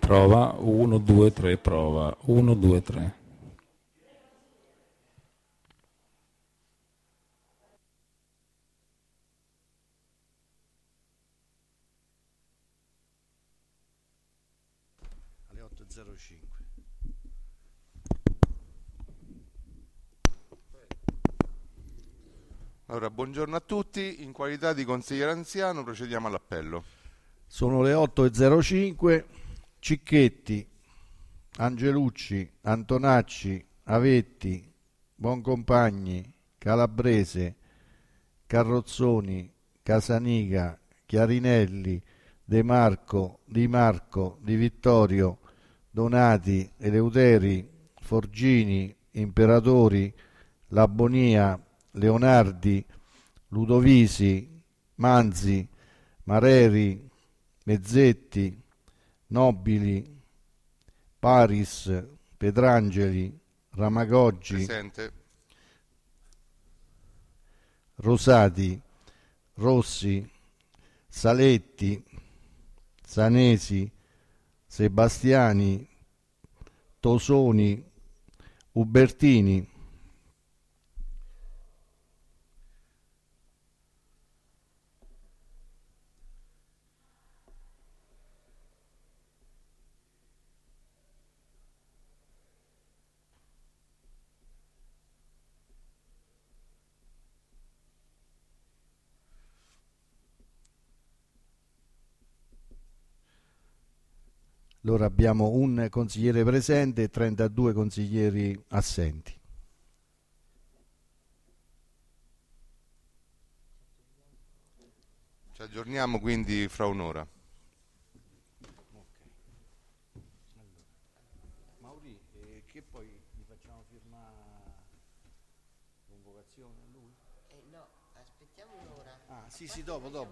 Prova, 1, 2, 3, prova, 1, 2, 3. Alle 8.05. Allora, buongiorno a tutti, in qualità di consigliere anziano procediamo all'appello. Sono le 8.05. Cicchetti, Angelucci, Antonacci, Avetti, Boncompagni, Calabrese, Carrozzoni, Casaniga, Chiarinelli, De Marco, Di Marco, Di Vittorio, Donati, Eleuteri, Forgini, Imperatori, Labonia, Leonardi, Ludovisi, Manzi, Mareri, Mezzetti, Nobili, Paris, Petrangeli, Ramagoggi, Presente. Rosati, Rossi, Saletti, Sanesi, Sebastiani, Tosoni, Ubertini. Allora abbiamo un consigliere presente e 32 consiglieri assenti. Ci aggiorniamo quindi fra un'ora. Mauri, che poi gli facciamo firmare l'invocazione a lui? No, aspettiamo un'ora. Ah, sì, dopo.